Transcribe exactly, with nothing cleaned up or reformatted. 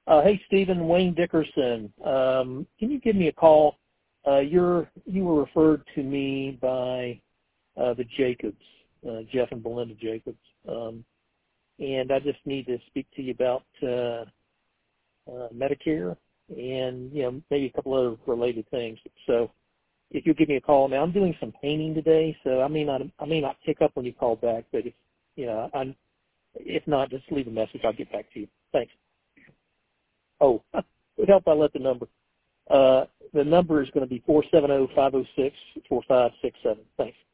Uh, hey, Stephen, Wayne Dickerson. Um, can you give me a call? Uh, you're you were referred to me by uh, the Jacobs, uh, Jeff and Belinda Jacobs, um, and I just need to speak to you about uh, uh, Medicare and you know maybe a couple other related things. So if you'll give me a call now, I'm doing some painting today, so I may not I may not pick up when you call back, but if you know I'm if not, just leave a message. I'll get back to you. Thanks. Oh, it would help if I let the number. Uh, the number is going to be four seven zero, five zero six, four five six seven. Thanks.